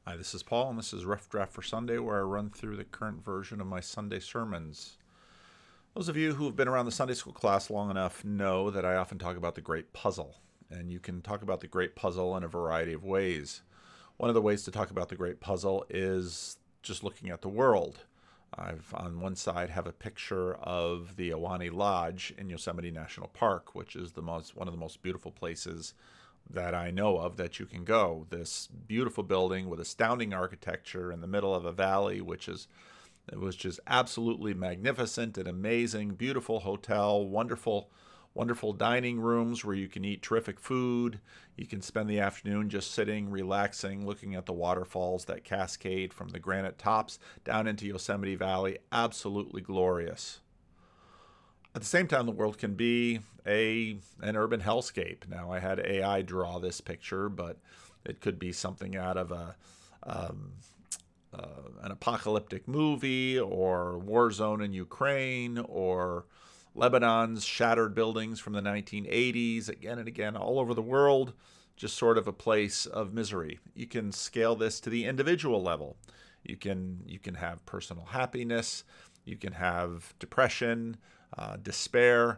Hi, this is Paul, and this is Rough Draft for Sunday, where I run through the current version of my Sunday sermons. Those of you who have been around the Sunday school class long enough know that I often talk about the Great Puzzle, and you can talk about the Great Puzzle in a variety of ways. One of the ways to talk about the Great Puzzle is just looking at the world. I've, on one side, have a picture of the Ahwahnee Lodge in Yosemite National Park, which is one of the most beautiful places that I know of that you can go. This beautiful building with astounding architecture in the middle of a valley, which was just absolutely magnificent and amazing. Beautiful hotel, wonderful dining rooms where you can eat terrific food. You can spend the afternoon just sitting, relaxing, looking at the waterfalls that cascade from the granite tops down into Yosemite Valley. Absolutely glorious. At the same time, the world can be an urban hellscape. Now, I had AI draw this picture, but it could be something out of an apocalyptic movie, or war zone in Ukraine, or Lebanon's shattered buildings from the 1980s, again and again, all over the world, just sort of a place of misery. You can scale this to the individual level. You can have personal happiness. You can have depression, despair.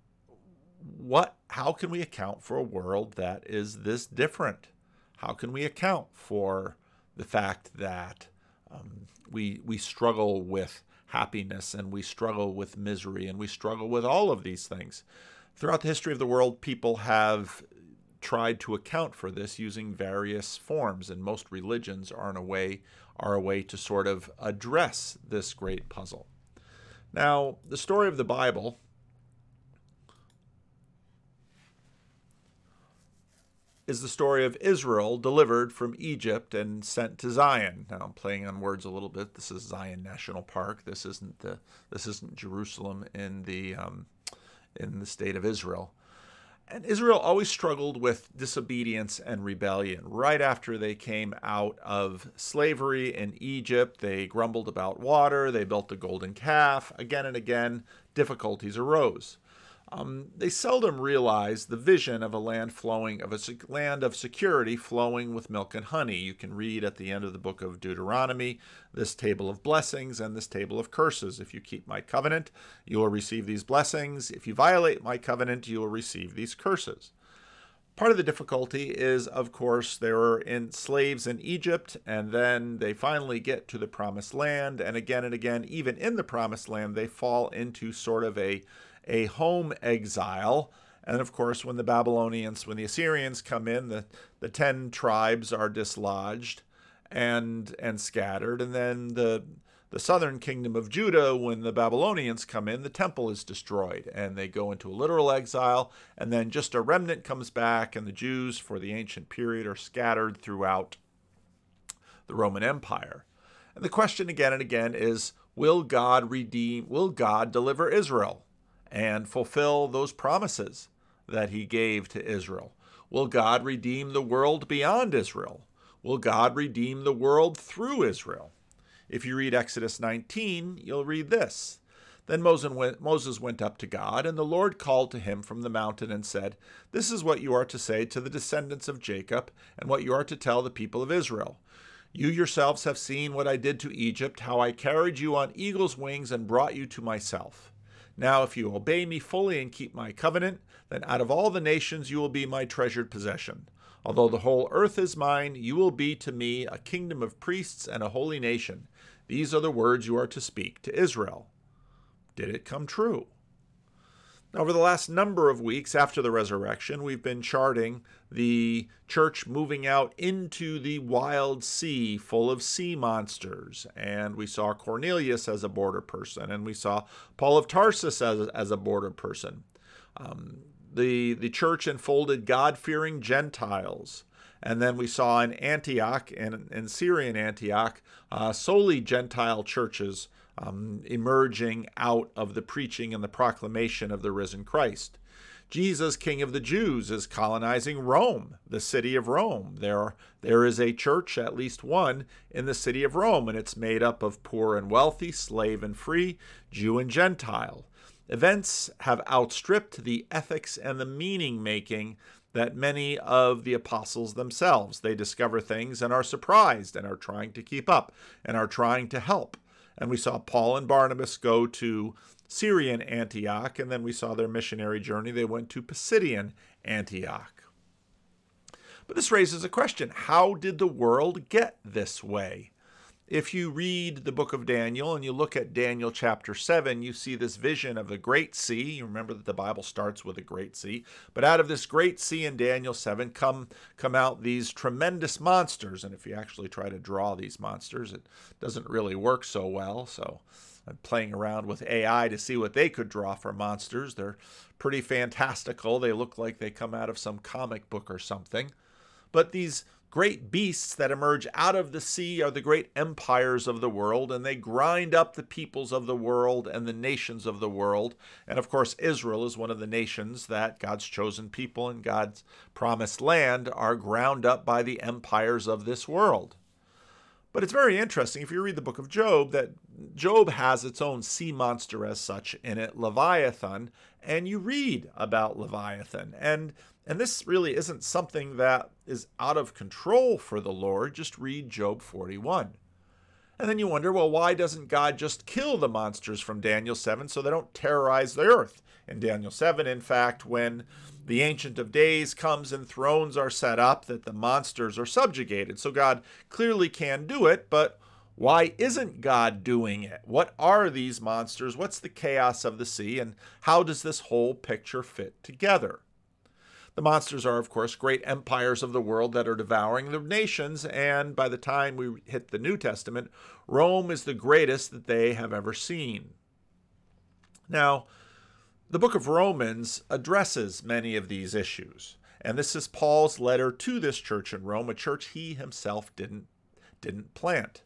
How can we account for a world that is this different? How can we account for the fact that we struggle with happiness, and we struggle with misery, and we struggle with all of these things? Throughout the history of the world, people have tried to account for this using various forms, and most religions are a way to sort of address this great puzzle. Now, the story of the Bible is the story of Israel delivered from Egypt and sent to Zion. Now, I'm playing on words a little bit. This is Zion National Park. This isn't Jerusalem in the state of Israel. And Israel always struggled with disobedience and rebellion. Right after they came out of slavery in Egypt, they grumbled about water. They built the golden calf. Again and again, difficulties arose. They seldom realized the vision of a land of security flowing with milk and honey. You can read at the end of the book of Deuteronomy this table of blessings and this table of curses. If you keep my covenant, you will receive these blessings. If you violate my covenant, you will receive these curses. Part of the difficulty is, of course, they were slaves in Egypt, and then they finally get to the Promised Land, and again, even in the Promised Land, they fall into sort of a home exile. And of course, when the Assyrians come in, the 10 tribes are dislodged and scattered. And then the southern kingdom of Judah, when the Babylonians come in, the temple is destroyed and they go into a literal exile. And then just a remnant comes back, and the Jews for the ancient period are scattered throughout the Roman Empire. And the question again and again is, will God deliver Israel and fulfill those promises that he gave to Israel? Will God redeem the world beyond Israel? Will God redeem the world through Israel? If you read Exodus 19, you'll read this. Then Moses went up to God, and the Lord called to him from the mountain and said, "This is what you are to say to the descendants of Jacob, and what you are to tell the people of Israel. You yourselves have seen what I did to Egypt, how I carried you on eagle's wings and brought you to myself. Now, if you obey me fully and keep my covenant, then out of all the nations you will be my treasured possession. Although the whole earth is mine, you will be to me a kingdom of priests and a holy nation. These are the words you are to speak to Israel." Did it come true? Now, over the last number of weeks after the resurrection, we've been charting the church moving out into the wild sea full of sea monsters. And we saw Cornelius as a border person, and we saw Paul of Tarsus as a border person. The church enfolded God-fearing Gentiles. And then we saw in Antioch, in Syrian Antioch, solely Gentile churches emerging out of the preaching and the proclamation of the risen Christ. Jesus, King of the Jews, is colonizing Rome, the city of Rome. There is a church, at least one, in the city of Rome, and it's made up of poor and wealthy, slave and free, Jew and Gentile. Events have outstripped the ethics and the meaning-making that many of the apostles themselves. They discover things and are surprised and are trying to keep up and are trying to help. And we saw Paul and Barnabas go to Syrian Antioch, and then we saw their missionary journey. They went to Pisidian Antioch. But this raises a question. How did the world get this way? If you read the book of Daniel and you look at Daniel chapter 7, you see this vision of the Great Sea. You remember that the Bible starts with a Great Sea. But out of this Great Sea in Daniel 7 come out these tremendous monsters. And if you actually try to draw these monsters, it doesn't really work so well. So I'm playing around with AI to see what they could draw for monsters. They're pretty fantastical. They look like they come out of some comic book or something. But these great beasts that emerge out of the sea are the great empires of the world, and they grind up the peoples of the world and the nations of the world. And of course, Israel is one of the nations that God's chosen people in God's promised land are ground up by the empires of this world. But it's very interesting, if you read the book of Job, that Job has its own sea monster as such in it, Leviathan, and you read about Leviathan. And this really isn't something that is out of control for the Lord. Just read Job 41. And then you wonder, well, why doesn't God just kill the monsters from Daniel 7 so they don't terrorize the earth? In Daniel 7, in fact, when the Ancient of Days comes and thrones are set up, that the monsters are subjugated. So God clearly can do it, but why isn't God doing it? What are these monsters? What's the chaos of the sea? And how does this whole picture fit together? The monsters are, of course, great empires of the world that are devouring the nations, and by the time we hit the New Testament, Rome is the greatest that they have ever seen. Now, the book of Romans addresses many of these issues, and this is Paul's letter to this church in Rome, a church he himself didn't plant.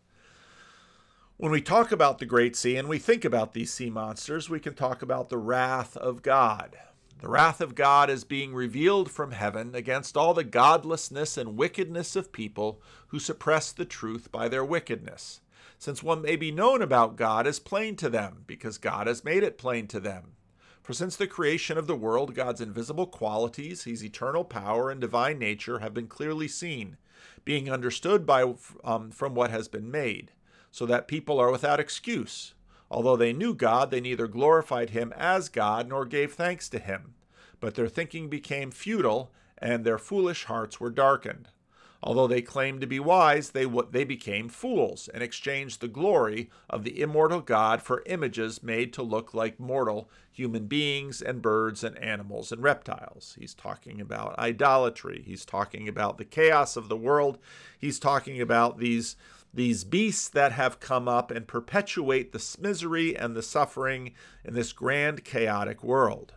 When we talk about the Great Sea and we think about these sea monsters, we can talk about the wrath of God. The wrath of God is being revealed from heaven against all the godlessness and wickedness of people who suppress the truth by their wickedness, since what may be known about God is plain to them, because God has made it plain to them. For since the creation of the world, God's invisible qualities, his eternal power and divine nature have been clearly seen, being understood from what has been made, so that people are without excuse. Although they knew God, they neither glorified him as God nor gave thanks to him. But their thinking became futile, and their foolish hearts were darkened. Although they claimed to be wise, they became fools, and exchanged the glory of the immortal God for images made to look like mortal human beings and birds and animals and reptiles. He's talking about idolatry. He's talking about the chaos of the world. He's talking about these beasts that have come up and perpetuate the misery and the suffering in this grand chaotic world.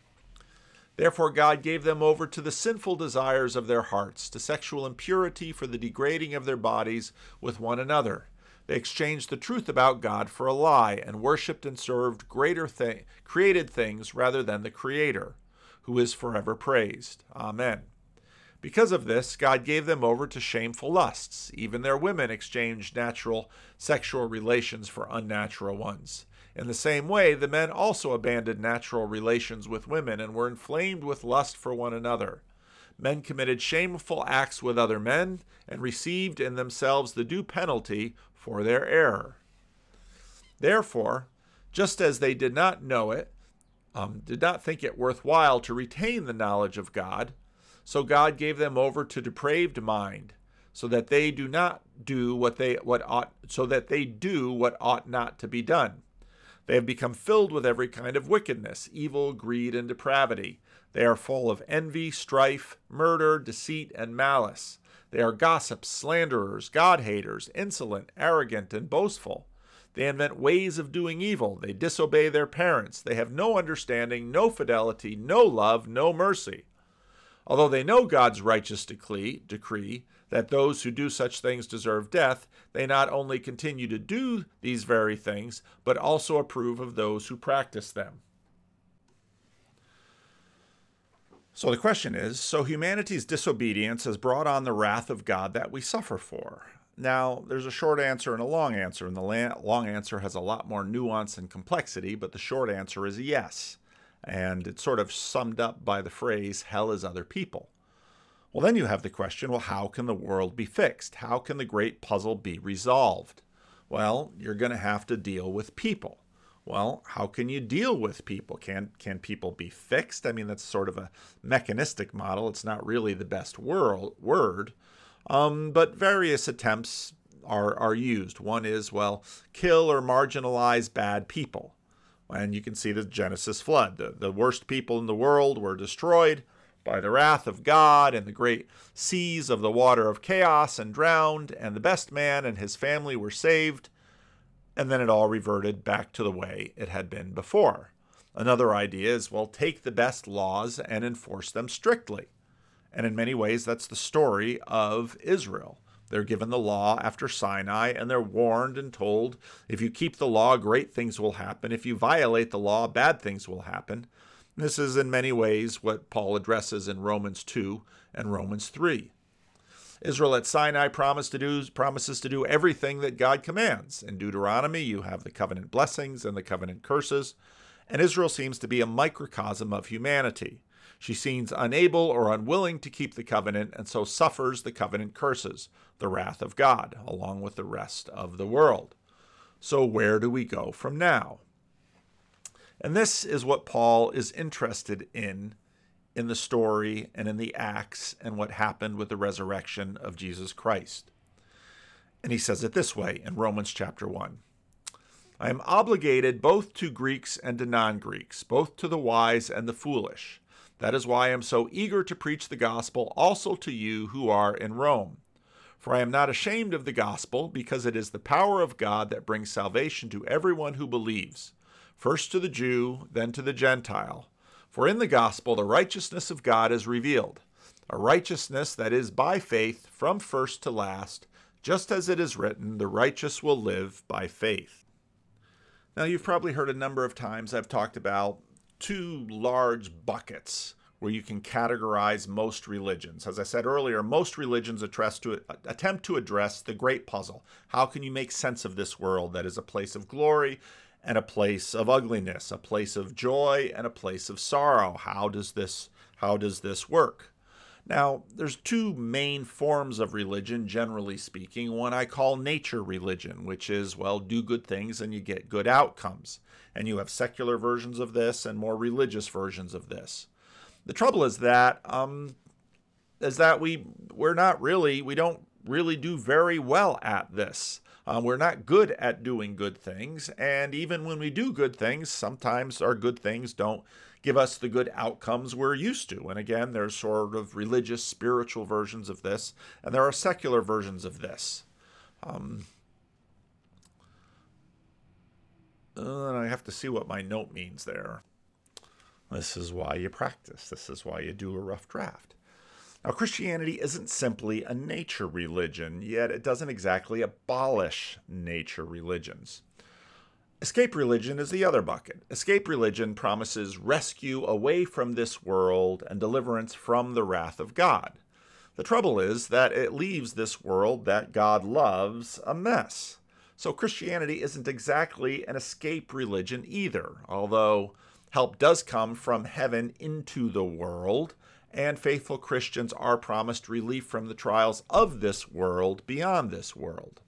Therefore God gave them over to the sinful desires of their hearts, to sexual impurity for the degrading of their bodies with one another. They exchanged the truth about God for a lie and worshipped and served created things rather than the Creator, who is forever praised. Amen. Because of this, God gave them over to shameful lusts. Even their women exchanged natural sexual relations for unnatural ones. In the same way, the men also abandoned natural relations with women and were inflamed with lust for one another. Men committed shameful acts with other men and received in themselves the due penalty for their error. Therefore, just as they did not know it, did not think it worthwhile to retain the knowledge of God, so God gave them over to depraved mind, so that they do what ought not to be done. They have become filled with every kind of wickedness, evil, greed, and depravity. They are full of envy, strife, murder, deceit, and malice. They are gossips, slanderers, God-haters, insolent, arrogant, and boastful. They invent ways of doing evil. They disobey their parents. They have no understanding, no fidelity, no love, no mercy. Although they know God's righteous decree that those who do such things deserve death, they not only continue to do these very things, but also approve of those who practice them. So the question is, so humanity's disobedience has brought on the wrath of God that we suffer for. Now, there's a short answer and a long answer, and the long answer has a lot more nuance and complexity, but the short answer is yes. And it's sort of summed up by the phrase, hell is other people. Well, then you have the question, well, how can the world be fixed? How can the great puzzle be resolved? Well, you're going to have to deal with people. Well, how can you deal with people? Can people be fixed? I mean, that's sort of a mechanistic model. It's not really the best word, but various attempts are used. One is, well, kill or marginalize bad people. And you can see the Genesis flood. The worst people in the world were destroyed by the wrath of God and the great seas of the water of chaos and drowned, and the best man and his family were saved. And then it all reverted back to the way it had been before. Another idea is, well, take the best laws and enforce them strictly. And in many ways, that's the story of Israel. They're given the law after Sinai, and they're warned and told, if you keep the law, great things will happen. If you violate the law, bad things will happen. This is in many ways what Paul addresses in Romans 2 and Romans 3. Israel at Sinai promises to do everything that God commands. In Deuteronomy, you have the covenant blessings and the covenant curses, and Israel seems to be a microcosm of humanity. She seems unable or unwilling to keep the covenant, and so suffers the covenant curses, the wrath of God, along with the rest of the world. So where do we go from now? And this is what Paul is interested in the story and in the Acts and what happened with the resurrection of Jesus Christ. And he says it this way in Romans chapter 1. I am obligated both to Greeks and to non-Greeks, both to the wise and the foolish. That is why I am so eager to preach the gospel also to you who are in Rome. For I am not ashamed of the gospel, because it is the power of God that brings salvation to everyone who believes, first to the Jew, then to the Gentile. For in the gospel the righteousness of God is revealed, a righteousness that is by faith from first to last, just as it is written, the righteous will live by faith. Now you've probably heard a number of times I've talked about two large buckets where you can categorize most religions. As I said earlier, most religions attempt to address the great puzzle. How can you make sense of this world that is a place of glory and a place of ugliness, a place of joy and a place of sorrow? How does this work? Now, there's two main forms of religion, generally speaking. One I call nature religion, which is, well, do good things and you get good outcomes. And you have secular versions of this and more religious versions of this. The trouble is that we don't really do very well at this. We're not good at doing good things, and even when we do good things, sometimes our good things don't give us the good outcomes we're used to. And again, there's sort of religious, spiritual versions of this, and there are secular versions of this. And I have to see what my note means there. This is why you practice. This is why you do a rough draft. Now, Christianity isn't simply a nature religion, yet it doesn't exactly abolish nature religions. Escape religion is the other bucket. Escape religion promises rescue away from this world and deliverance from the wrath of God. The trouble is that it leaves this world that God loves a mess. So Christianity isn't exactly an escape religion either, although help does come from heaven into the world, and faithful Christians are promised relief from the trials of this world beyond this world.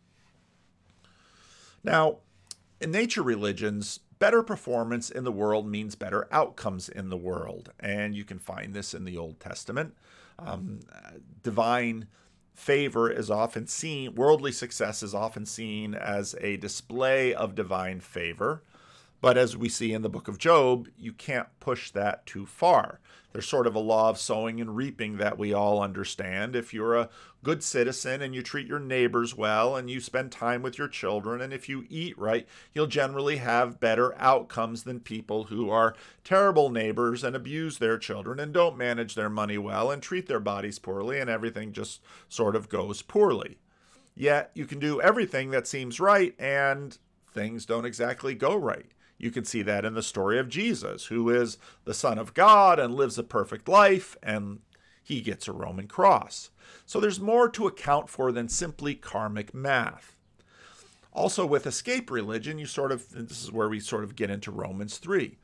Now, in nature religions, better performance in the world means better outcomes in the world, and you can find this in the Old Testament. Divine favor is often seen, worldly success is often seen as a display of divine favor. But as we see in the book of Job, you can't push that too far. There's sort of a law of sowing and reaping that we all understand. If you're a good citizen and you treat your neighbors well and you spend time with your children and if you eat right, you'll generally have better outcomes than people who are terrible neighbors and abuse their children and don't manage their money well and treat their bodies poorly, and everything just sort of goes poorly. Yet you can do everything that seems right and things don't exactly go right. You can see that in the story of Jesus, who is the Son of God and lives a perfect life, and he gets a Roman cross. So there's more to account for than simply karmic math. Also with escape religion, this is where we sort of get into Romans 3.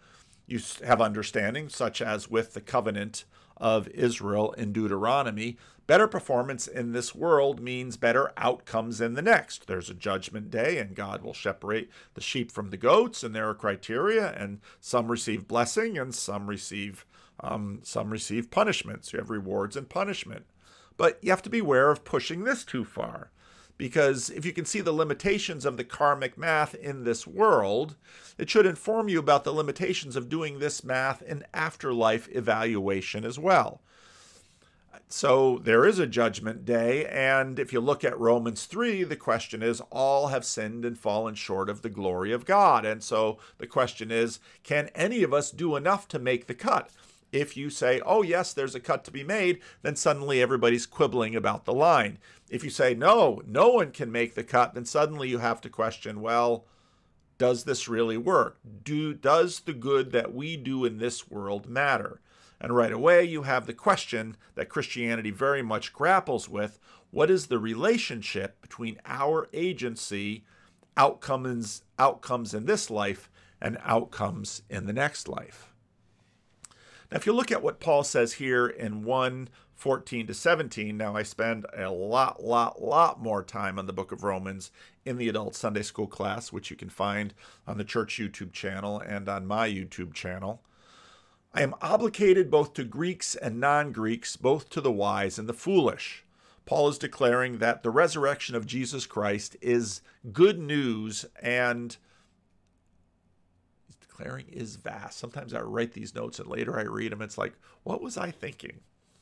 You have understanding, such as with the covenant of Israel in Deuteronomy. Better performance in this world means better outcomes in the next. There's a judgment day, and God will separate the sheep from the goats, and there are criteria, and some receive blessing, and some receive punishments. You have rewards and punishment. But you have to be aware of pushing this too far, because if you can see the limitations of the karmic math in this world, it should inform you about the limitations of doing this math in afterlife evaluation as well. So there is a judgment day, and if you look at Romans 3, the question is, all have sinned and fallen short of the glory of God. And so the question is, can any of us do enough to make the cut? If you say, oh yes, there's a cut to be made, then suddenly everybody's quibbling about the line. If you say, no one can make the cut, then suddenly you have to question, well, does this really work? Does the good that we do in this world matter? And right away, you have the question that Christianity very much grapples with. What is the relationship between our agency, outcomes in this life, and outcomes in the next life? Now, if you look at what Paul says here in 1:14-17, now I spend a lot more time on the book of Romans in the adult Sunday school class, which you can find on the church YouTube channel and on my YouTube channel. I am obligated both to Greeks and non-Greeks, both to the wise and the foolish. Paul is declaring that the resurrection of Jesus Christ is good news, and he's declaring is vast. Sometimes I write these notes and later I read them. It's like, what was I thinking?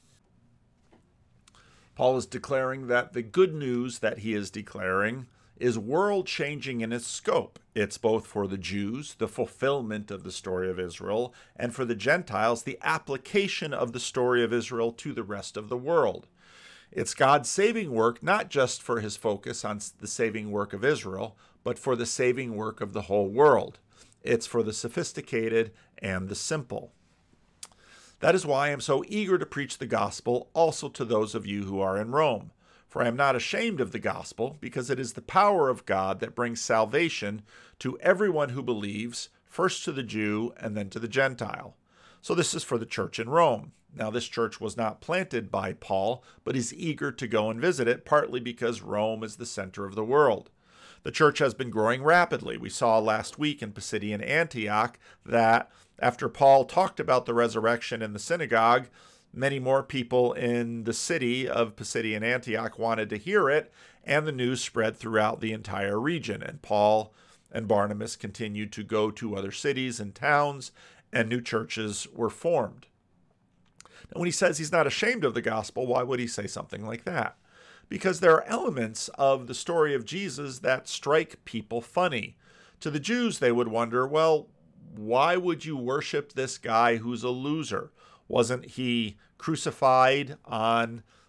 Paul is declaring that the good news that he is declaring is world-changing in its scope. It's both for the Jews, the fulfillment of the story of Israel, and for the Gentiles, the application of the story of Israel to the rest of the world. It's God's saving work, not just for his focus on the saving work of Israel, but for the saving work of the whole world. It's for the sophisticated and the simple. That is why I am so eager to preach the gospel also to those of you who are in Rome. For I am not ashamed of the gospel, because it is the power of God that brings salvation to everyone who believes, first to the Jew and then to the Gentile. So this is for the church in Rome. Now this church was not planted by Paul, but he's eager to go and visit it, partly because Rome is the center of the world. The church has been growing rapidly. We saw last week in Pisidian Antioch that after Paul talked about the resurrection in the synagogue, many more people in the city of Pisidian Antioch wanted to hear it, and the news spread throughout the entire region. And Paul and Barnabas continued to go to other cities and towns, and new churches were formed. Now, when he says he's not ashamed of the gospel, why would he say something like that? Because there are elements of the story of Jesus that strike people funny. To the Jews, they would wonder, well, why would you worship this guy who's a loser? Wasn't he crucified by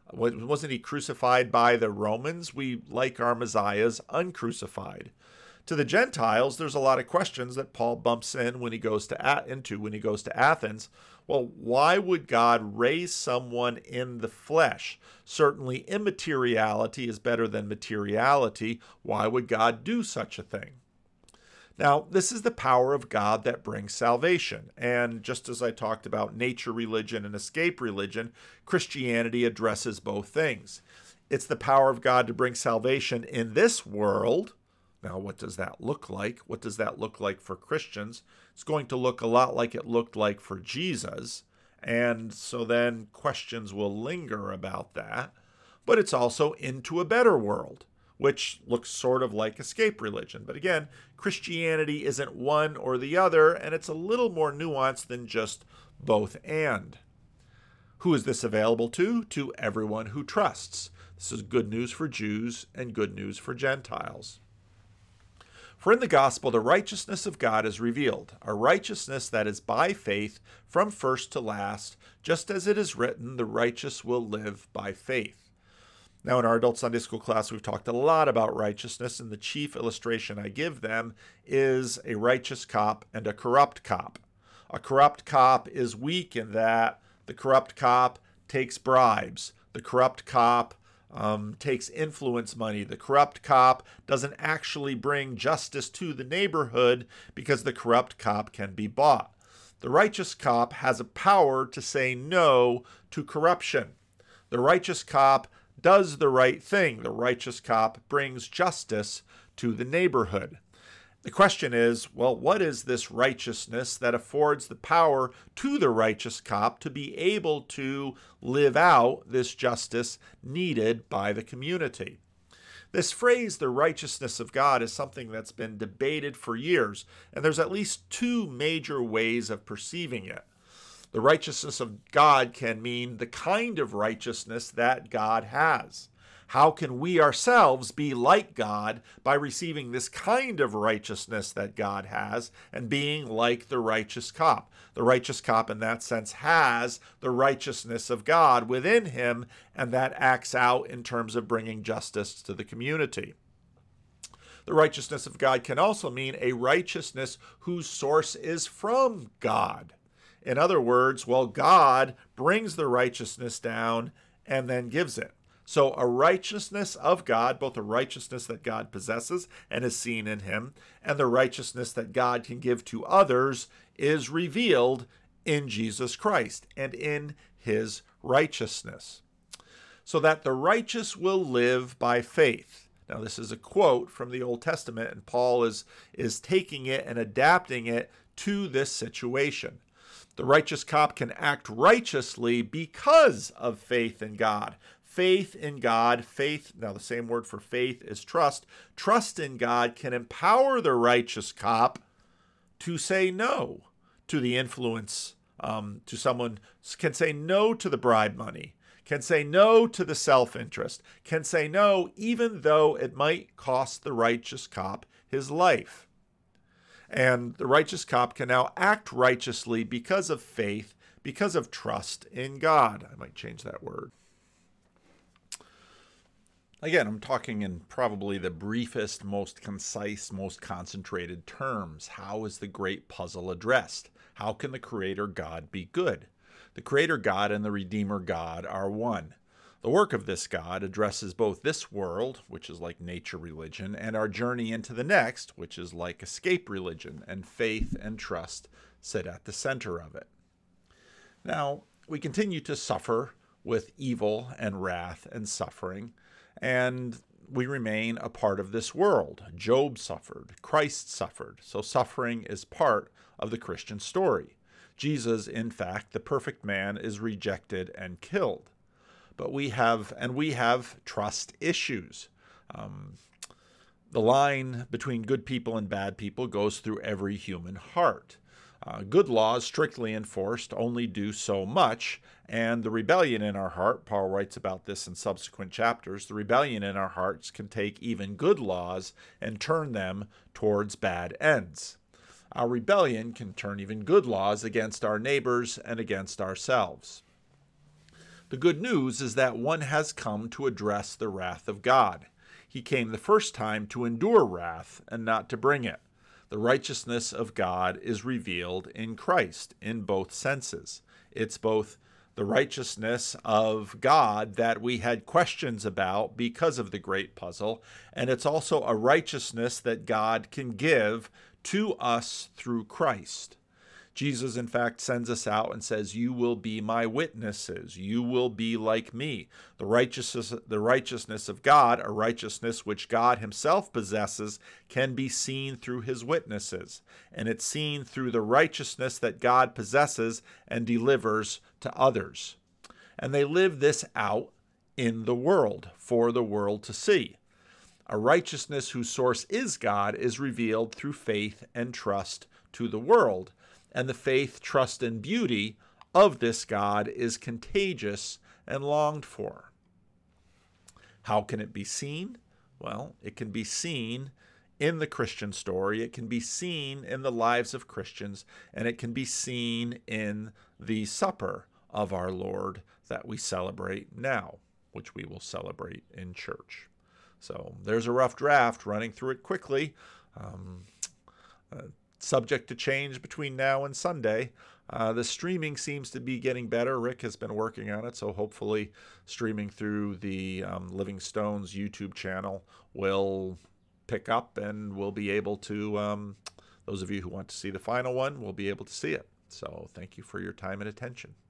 the Romans? We like our Messiahs uncrucified. To the Gentiles, there's a lot of questions that Paul bumps in when he goes to Athens. Well, why would God raise someone in the flesh? Certainly immateriality is better than materiality. Why would God do such a thing? Now, this is the power of God that brings salvation. And just as I talked about nature religion and escape religion, Christianity addresses both things. It's the power of God to bring salvation in this world. Now, what does that look like? What does that look like for Christians? It's going to look a lot like it looked like for Jesus. And so then questions will linger about that. But it's also into a better world, which looks sort of like escape religion. But again, Christianity isn't one or the other, and it's a little more nuanced than just both and. Who is this available to? To everyone who trusts. This is good news for Jews and good news for Gentiles. For in the gospel, the righteousness of God is revealed, a righteousness that is by faith from first to last, just as it is written, the righteous will live by faith. Now, in our adult Sunday school class, we've talked a lot about righteousness, and the chief illustration I give them is a righteous cop and a corrupt cop. A corrupt cop is weak in that the corrupt cop takes bribes. The corrupt cop takes influence money. The corrupt cop doesn't actually bring justice to the neighborhood because the corrupt cop can be bought. The righteous cop has a power to say no to corruption. The righteous cop does the right thing. The righteous cop brings justice to the neighborhood. The question is, well, what is this righteousness that affords the power to the righteous cop to be able to live out this justice needed by the community? This phrase, the righteousness of God, is something that's been debated for years, and there's at least two major ways of perceiving it. The righteousness of God can mean the kind of righteousness that God has. How can we ourselves be like God by receiving this kind of righteousness that God has and being like the righteous cop? The righteous cop, in that sense, has the righteousness of God within him, and that acts out in terms of bringing justice to the community. The righteousness of God can also mean a righteousness whose source is from God. In other words, well, God brings the righteousness down and then gives it. So a righteousness of God, both a righteousness that God possesses and is seen in him, and the righteousness that God can give to others is revealed in Jesus Christ and in his righteousness. So that the righteous will live by faith. Now, this is a quote from the Old Testament, and Paul is taking it and adapting it to this situation. The righteous cop can act righteously because of faith in God. Faith in God, faith, now the same word for faith is trust. Trust in God can empower the righteous cop to say no to the influence, to someone, can say no to the bribe money, can say no to the self-interest, can say no even though it might cost the righteous cop his life. And the righteous cop can now act righteously because of faith, because of trust in God. I might change that word. Again, I'm talking in probably the briefest, most concise, most concentrated terms. How is the great puzzle addressed? How can the Creator God be good? The Creator God and the Redeemer God are one. The work of this God addresses both this world, which is like nature religion, and our journey into the next, which is like escape religion, and faith and trust sit at the center of it. Now, we continue to suffer with evil and wrath and suffering, and we remain a part of this world. Job suffered. Christ suffered. So suffering is part of the Christian story. Jesus, in fact, the perfect man, is rejected and killed. But we have trust issues. The line between good people and bad people goes through every human heart. Good laws, strictly enforced, only do so much, and the rebellion in our heart, Paul writes about this in subsequent chapters, the rebellion in our hearts can take even good laws and turn them towards bad ends. Our rebellion can turn even good laws against our neighbors and against ourselves. The good news is that one has come to address the wrath of God. He came the first time to endure wrath and not to bring it. The righteousness of God is revealed in Christ in both senses. It's both the righteousness of God that we had questions about because of the great puzzle, and it's also a righteousness that God can give to us through Christ. Jesus, in fact, sends us out and says, "You will be my witnesses. You will be like me." The righteousness of God, a righteousness which God himself possesses, can be seen through his witnesses. And it's seen through the righteousness that God possesses and delivers to others. And they live this out in the world for the world to see. A righteousness whose source is God is revealed through faith and trust to the world. And the faith, trust, and beauty of this God is contagious and longed for. How can it be seen? Well, it can be seen in the Christian story. It can be seen in the lives of Christians, and it can be seen in the supper of our Lord that we celebrate now, which we will celebrate in church. So there's a rough draft, running through it quickly. Subject to change between now and Sunday. The streaming seems to be getting better. Rick has been working on it, so hopefully streaming through the Living Stones YouTube channel will pick up, and we'll be able to, those of you who want to see the final one, will be able to see it. So thank you for your time and attention.